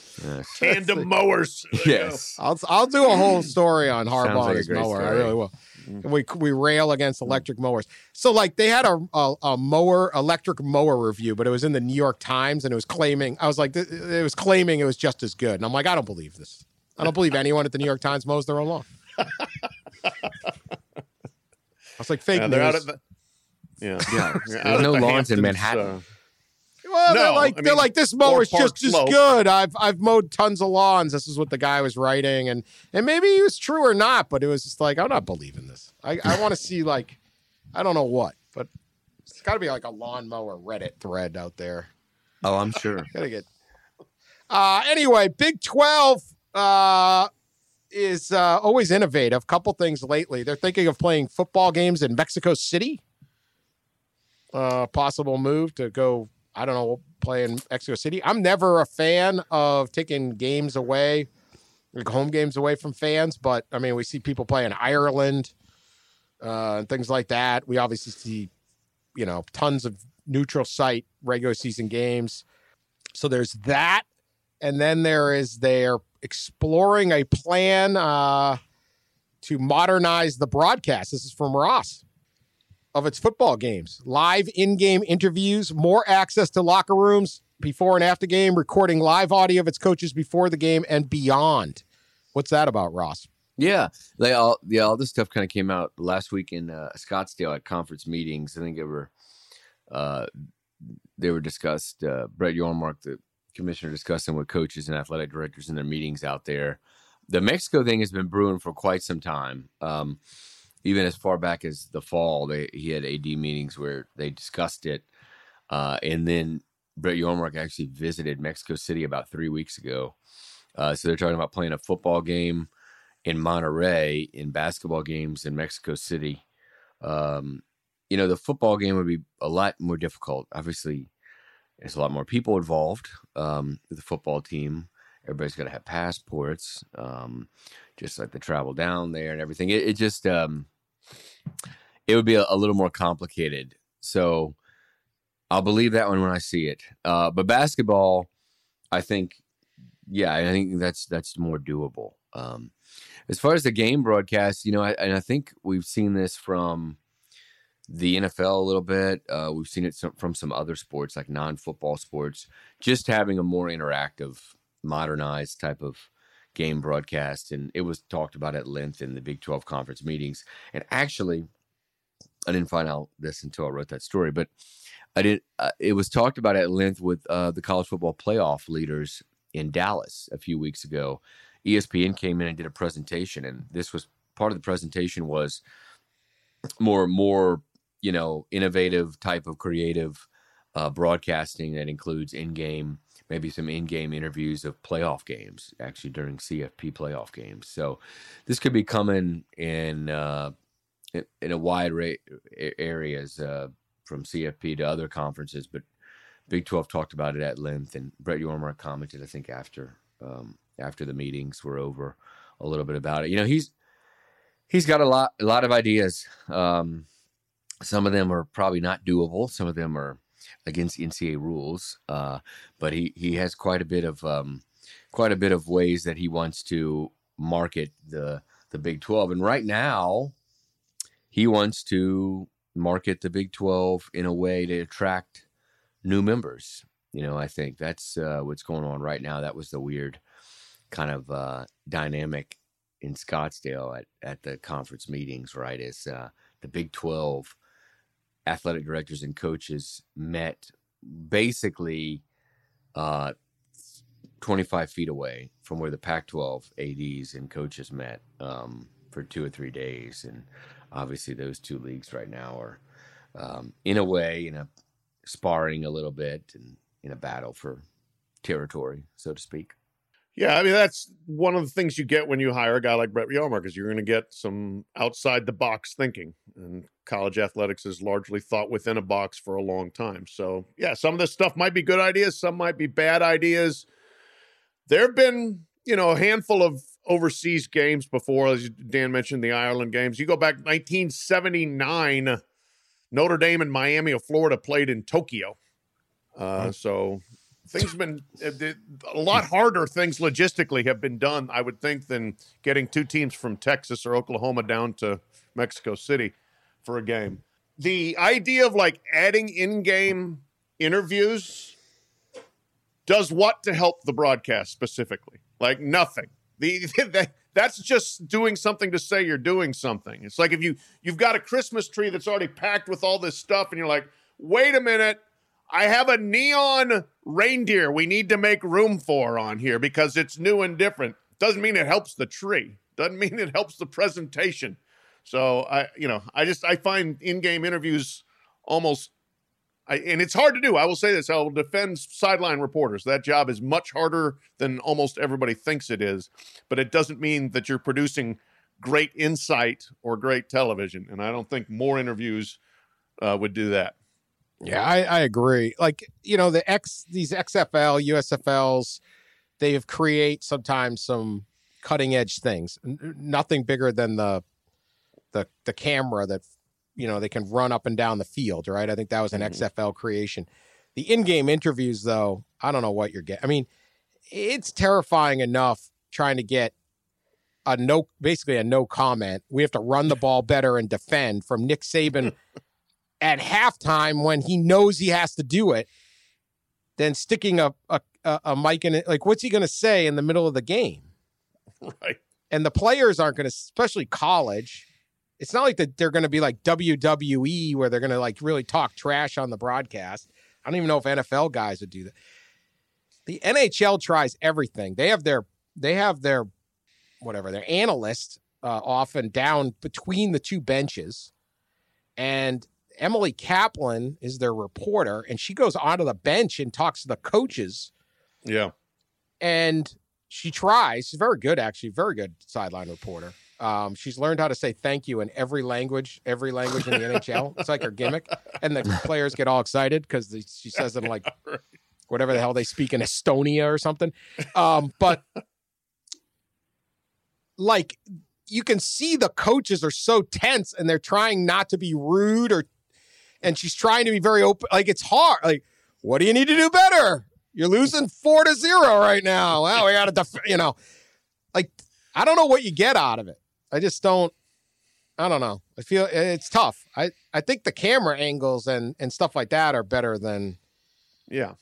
Tandem mowers. Yes. I'll do a whole story on Harbaugh and his mower. I really will. And we rail against electric mowers. So like they had a electric mower review, but it was in the New York Times, and it was claiming it was just as good. And I'm like, I don't believe this. I don't believe anyone at the New York Times mows their own lawn. I was like, fake news. There's no lawns in Manhattan. Well, they're like this mower's just as good. I've mowed tons of lawns. This is what the guy was writing, and maybe it was true or not, but it was just like, I'm not believing this. I want to see like, I don't know what, but it's got to be like a lawnmower Reddit thread out there. Oh, I'm sure. Gotta get. Anyway, Big 12 is always innovative. Couple things lately. They're thinking of playing football games in Mexico City. Possible move to go, I don't know, play in Mexico City. I'm never a fan of taking games away, like home games away from fans, but I mean, we see people play in Ireland and things like that. We obviously see, tons of neutral site regular season games. So there's that. And then they're exploring a plan to modernize the broadcast. This is from Ross. Of its football games, live in-game interviews, more access to locker rooms before and after game, recording live audio of its coaches before the game and beyond. What's that about, Ross? Yeah, all this stuff kind of came out last week in Scottsdale at conference meetings. I think they were discussed. Brett Yormark, the commissioner, discussing with coaches and athletic directors in their meetings out there. The Mexico thing has been brewing for quite some time. Even as far back as the fall, he had AD meetings where they discussed it. And then Brett Yormark actually visited Mexico City about 3 weeks ago. So they're talking about playing a football game in Monterrey, in basketball games in Mexico City. The football game would be a lot more difficult. Obviously, there's a lot more people involved with the football team. Everybody's got to have passports, just like the travel down there and everything. It just, it would be a little more complicated. So I'll believe that one when I see it. But basketball, I think that's more doable. As far as the game broadcast, I think we've seen this from the NFL a little bit. We've seen it from some other sports, like non-football sports, just having a more interactive, modernized type of game broadcast. And it was talked about at length in the Big 12 conference meetings. And actually, I didn't find out this until I wrote that story, but it was talked about at length with the college football playoff leaders in Dallas a few weeks ago. ESPN came in and did a presentation, and this was part of the presentation was more innovative type of creative broadcasting that includes maybe some in-game interviews of playoff games, actually during CFP playoff games. So this could be coming in a wide areas from CFP to other conferences, but Big 12 talked about it at length, and Brett Yormark commented, I think, after the meetings were over a little bit about it. He's got a lot of ideas. Some of them are probably not doable. Some of them are against NCAA rules, but he has quite a bit of ways that he wants to market the Big 12. And right now, he wants to market the Big 12 in a way to attract new members. I think that's what's going on right now. That was the weird kind of dynamic in Scottsdale at the conference meetings, right? Is the Big 12 athletic directors and coaches met basically 25 feet away from where the Pac-12 ADs and coaches met for 2 or 3 days. And obviously those two leagues right now are in a way, sparring a little bit and in a battle for territory, so to speak. Yeah, I mean, that's one of the things you get when you hire a guy like Brett Yormark, is you're going to get some outside-the-box thinking. And college athletics has largely thought within a box for a long time. So, yeah, some of this stuff might be good ideas. Some might be bad ideas. There have been, a handful of overseas games before, as Dan mentioned, the Ireland games. You go back 1979, Notre Dame and Miami of Florida played in Tokyo. So things have been a lot harder. Things logistically have been done, I would think, than getting two teams from Texas or Oklahoma down to Mexico City for a game. The idea of like adding in-game interviews does what to help the broadcast specifically? Like nothing. That's just doing something to say you're doing something. It's like if you've got a Christmas tree that's already packed with all this stuff and you're like, wait a minute, I have a neon reindeer we need to make room for on here because it's new and different. Doesn't mean it helps the tree. Doesn't mean it helps the presentation. So I find in-game interviews almost, and it's hard to do. I will say this: I will defend sideline reporters. That job is much harder than almost everybody thinks it is, but it doesn't mean that you're producing great insight or great television. And I don't think more interviews would do that. Yeah, I agree. Like, these XFL, USFLs, they create sometimes some cutting edge things. Nothing bigger than the camera that, they can run up and down the field, right? I think that was an XFL creation. The in-game interviews, though, I don't know what you're getting. I mean, it's terrifying enough trying to get basically a no comment. We have to run the ball better and defend from Nick Saban at halftime when he knows he has to do it, than sticking a mic in it. Like, what's he going to say in the middle of the game? Right. And the players aren't going to, especially college. It's not like that they're going to be like WWE where they're going to like really talk trash on the broadcast. I don't even know if NFL guys would do that. The NHL tries everything. They have their analyst often down between the two benches. And Emily Kaplan is their reporter, and she goes onto the bench and talks to the coaches. Yeah. And she tries. She's very good, actually. Very good sideline reporter. She's learned how to say thank you in every language in the NHL. It's like her gimmick. And the players get all excited because she says them like whatever the hell they speak in Estonia or something. But like you can see the coaches are so tense and they're trying not to be rude and she's trying to be very open. Like it's hard. Like, what do you need to do better? You're losing 4-0 right now. Well, we got to, like, I don't know what you get out of it. I don't know. I feel it's tough. I think the camera angles and stuff like that are better than. Yeah.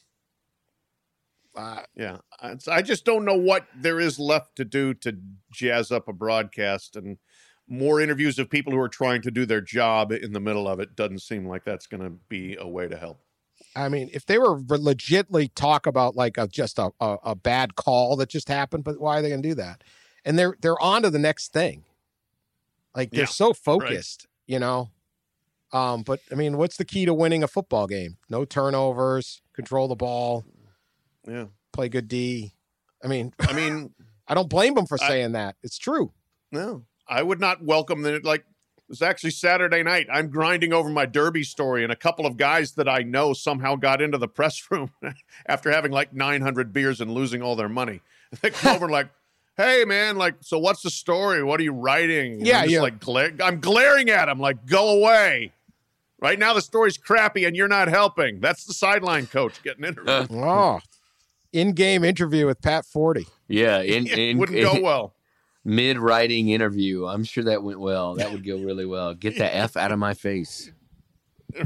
Yeah. I just don't know what there is left to do to jazz up a broadcast, and more interviews of people who are trying to do their job in the middle of it doesn't seem like that's going to be a way to help. I mean, if they were legitimately talk about like just a bad call that just happened, but why are they going to do that? And they're on to the next thing. Like they're so focused, right. But I mean, what's the key to winning a football game? No turnovers, control the ball. Yeah. Play good D. I mean, I don't blame them for saying that. It's true. No, I would not welcome that. Like, it was actually Saturday night. I'm grinding over my Derby story, and a couple of guys that I know somehow got into the press room after having like 900 beers and losing all their money. They come over and like, hey man, like, so what's the story? What are you writing? And yeah, I'm just like, I'm glaring at him like, go away. Right now the story's crappy and you're not helping. That's the sideline coach getting interviewed. In-game interview with Pat Forty. Yeah, wouldn't go well. Mid-writing interview. I'm sure that went well. That would go really well. Get the F out of my face. Right.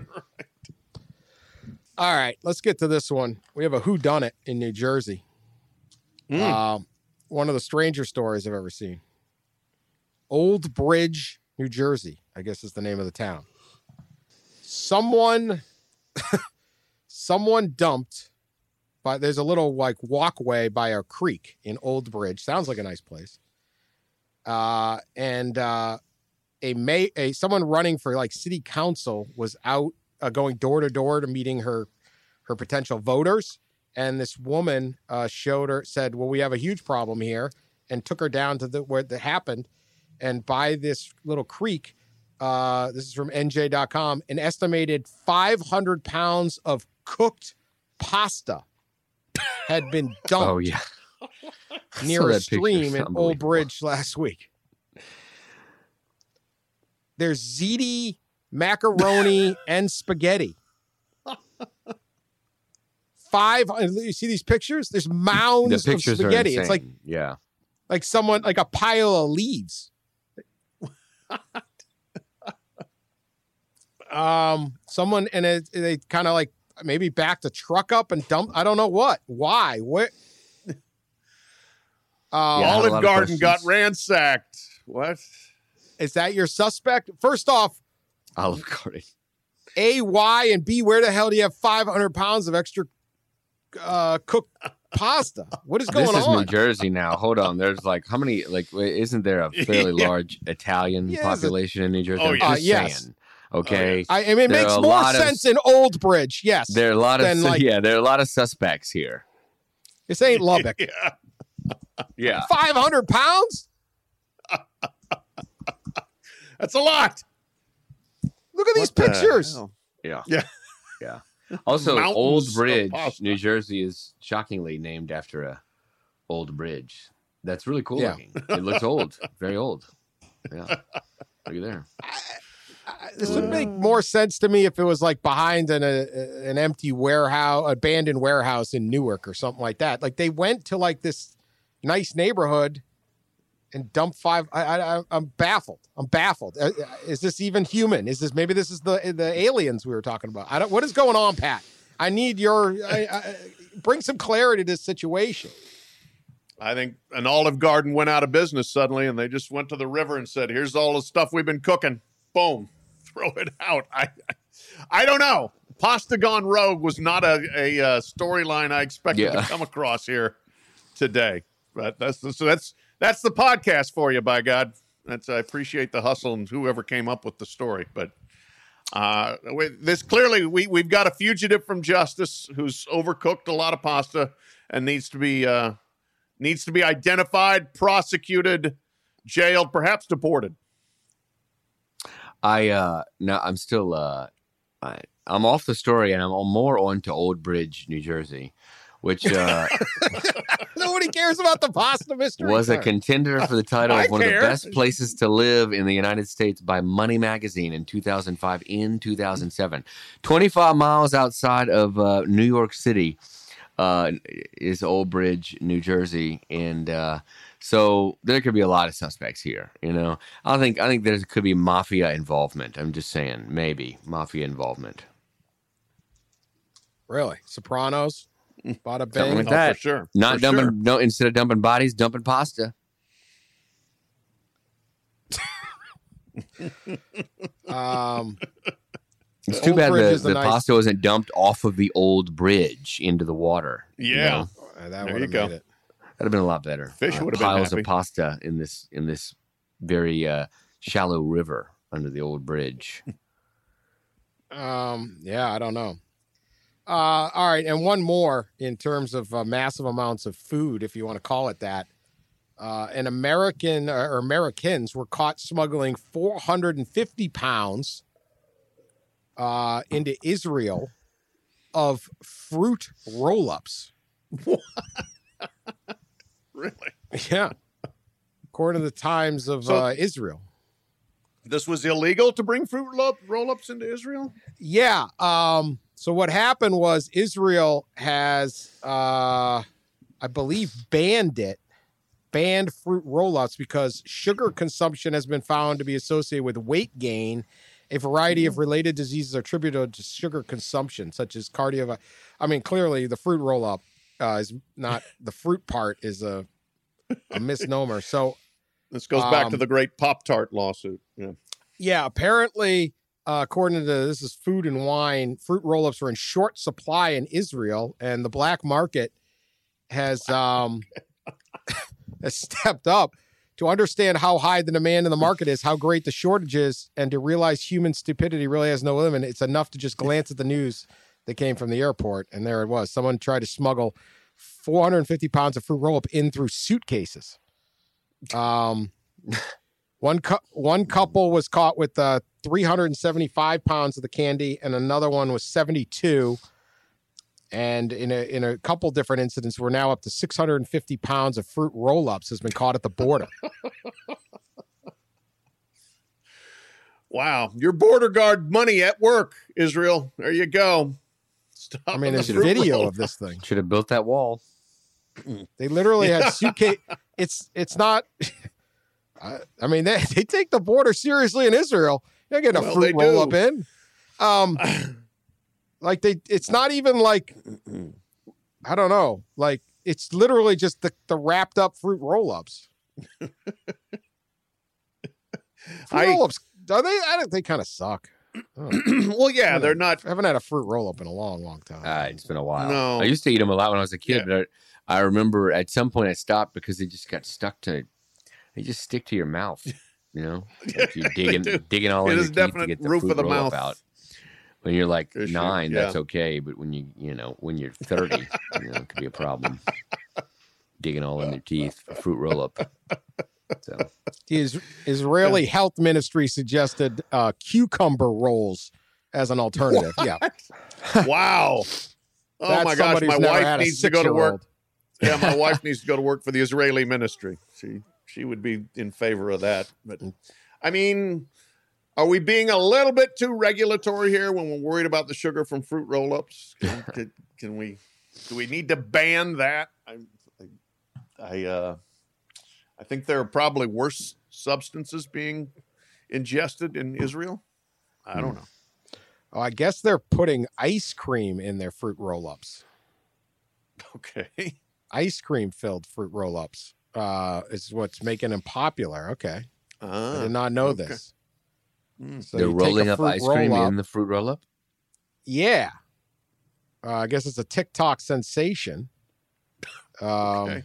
All right, let's get to this one. We have a whodunit in New Jersey. One of the stranger stories I've ever seen. Old Bridge, New Jersey, I guess is the name of the town. Someone dumped, but there's a little like walkway by a creek in Old Bridge. Sounds like a nice place. And someone running for like city council was out going door to door to meeting her potential voters. And this woman said, well, we have a huge problem here, and took her down to where that happened. And by this little creek, this is from NJ.com, an estimated 500 pounds of cooked pasta had been dumped near a stream in Old Bridge last week. There's ziti, macaroni, and spaghetti. You see these pictures? There's mounds of spaghetti. It's like someone, like a pile of leaves. Someone and they kind of like maybe backed the truck up and dumped. I don't know what. Why? Where? Olive Garden got ransacked. What? Is that your suspect? First off, Olive Garden. A, why, and B, where the hell do you have 500 pounds of extra cooked pasta? What is going on? This is New Jersey now. Hold on. There's like how many? Like, isn't there a fairly large Italian population in New Jersey? Oh, I'm just yes. saying. Okay. I mean, it makes more sense in Old Bridge. Yes. There are a lot of there are a lot of suspects here. This ain't Lubbock. Yeah. 500 pounds? That's a lot. Look at these pictures. Yeah. Yeah. Yeah. Also, Mountains Old of Bridge, pasta. New Jersey is shockingly named after a old bridge. That's really cool Yeah. looking. It looks old. Very old. Yeah. Look at there. This would make more sense to me if it was like behind an empty warehouse, abandoned warehouse in Newark or something like that. Like they went to like this nice neighborhood and dumped five. I'm baffled. I'm baffled. Is this even human? Is this maybe this is the aliens we were talking about? What is going on, Pat? I need your bring some clarity to this situation. I think an Olive Garden went out of business suddenly, and they just went to the river and said, "Here's all the stuff we've been cooking. Boom, throw it out." I don't know. Pasta gone rogue was not a storyline I expected to come across here today. But that's the podcast for you, by God. I appreciate the hustle and whoever came up with the story. But this clearly we've got a fugitive from justice who's overcooked a lot of pasta and needs to be identified, prosecuted, jailed, perhaps deported. I'm still I'm off the story and I'm more on to Old Bridge, New Jersey, which nobody cares about the pasta mystery. Was a contender for the title of one of the best places to live in the United States by Money Magazine in 2005 and 2007. 25 miles outside of New York City is Old Bridge, New Jersey, and so there could be a lot of suspects here. You know, I think there could be mafia involvement. I'm just saying, maybe mafia involvement. Really, Sopranos, bada bing, something like that. For sure. Not For dumping. sure. No, instead of dumping bodies, dumping pasta. It's too bad the pasta wasn't dumped off of the old bridge into the water. Yeah, you know? There you go. That'd have been a lot better. Fish would have been piles happy. of pasta in this very shallow river under the old bridge. Yeah, I don't know. All right, and one more in terms of massive amounts of food, if you want to call it that. An American or Americans were caught smuggling 450 pounds into Israel of fruit roll-ups. Really? Yeah. According to the Times of Israel. This was illegal to bring fruit roll-ups into Israel? Yeah. So what happened was Israel has, I believe, banned fruit roll-ups because sugar consumption has been found to be associated with weight gain. A variety of related diseases are attributed to sugar consumption, such as cardiovascular. I mean, clearly the fruit roll-up is not the fruit part is a misnomer. So this goes back to the great Pop-Tart lawsuit. Yeah. Apparently, according to this is Food and Wine, fruit roll-ups were in short supply in Israel, and the black market has has stepped up. To understand how high the demand in the market is, how great the shortage is, and to realize human stupidity really has no limit, it's enough to just glance at the news that came from the airport, and there it was. Someone tried to smuggle 450 pounds of fruit roll-up in through suitcases. One couple was caught with 375 pounds of the candy, and another one was 72. And in a couple different incidents, we're now up to 650 pounds of fruit roll-ups has been caught at the border. Wow. Your border guard money at work, Israel. There you go. Stop. I mean, there's a video of this thing. Should have built that wall. They literally had suitcase. It's not. I mean, they take the border seriously in Israel. They're getting a fruit roll-up in. Like it's not even like, I don't know. Like it's literally just the wrapped up fruit roll-ups. Fruit roll-ups, are they? I don't. They kind of suck. Well, yeah, they're not. I haven't had a fruit roll-up in a long time. It's been a while. No. I used to eat them a lot when I was a kid, but I remember at some point I stopped because they just got stuck to. They just stick to your mouth, you know. Like you're digging all in your teeth to get the roof fruit of the roll-up mouth out. When you're like For sure, 9, yeah. that's okay, but when when you're 30, it could be a problem. Digging all in their teeth for fruit roll-up. So The Israeli Health Ministry suggested cucumber rolls as an alternative. Yeah. Wow. Oh That's my gosh, somebody my who's never wife had a needs to go to 6-year-old. work. Yeah, my wife needs to go to work for the Israeli ministry. She would be in favor of that. But I mean, are we being a little bit too regulatory here when we're worried about the sugar from fruit roll-ups? Can we? Do we need to ban that? I think there are probably worse substances being ingested in Israel. I don't know. Oh, I guess they're putting ice cream in their fruit roll-ups. Okay. Ice cream filled fruit roll-ups is what's making them popular. Okay. I did not know this. So they're you take rolling a up fruit ice cream roll-up- in the fruit roll-up? Yeah. I guess it's a TikTok sensation. Okay.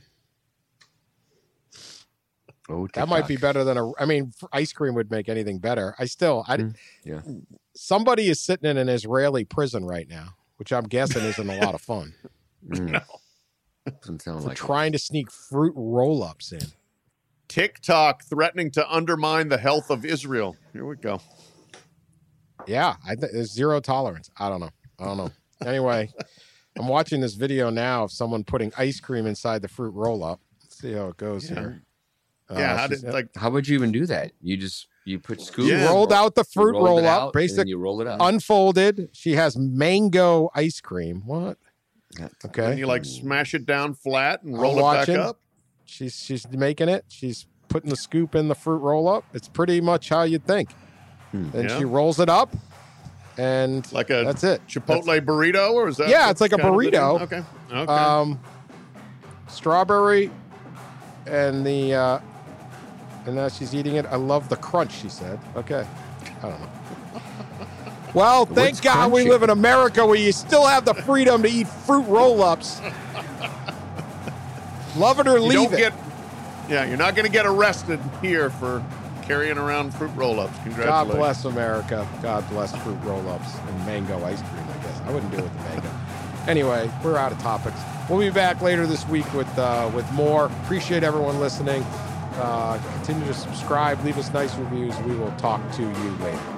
That might be better than ice cream would make anything better. Yeah. Somebody is sitting in an Israeli prison right now, which I'm guessing isn't a lot of fun. No. Doesn't sound For like it. trying to sneak fruit roll-ups in. TikTok threatening to undermine the health of Israel. Here we go. Yeah, there's zero tolerance. I don't know. Anyway, I'm watching this video now of someone putting ice cream inside the fruit roll-up. Let's see how it goes here. Yeah, How would you even do that? You put scoop. She rolled out the fruit rolled it roll-up, out, and then basically you roll it out. unfolded. She has mango ice cream. What? Okay. and you smash it down flat and I'm roll it watching. back up. She's making it. She's putting the scoop in the fruit roll-up. It's pretty much how you'd think. Then Yeah. she rolls it up, and that's it. Chipotle burrito, or is that? Yeah, it's like a kind of the deal? burrito. Okay. Strawberry and and now she's eating it. I love the crunch, she said. Okay. I don't know. Well, thank What's God we crunchy? live in America where you still have the freedom to eat fruit roll-ups. Love it or You leave don't it. you're not going to get arrested here for carrying around fruit roll-ups. God Congratulations. bless America. God bless fruit roll-ups and mango ice cream, I guess. I wouldn't do it with the mango. Anyway, we're out of topics. We'll be back later this week with more. Appreciate everyone listening. Continue to subscribe. Leave us nice reviews. We will talk to you later.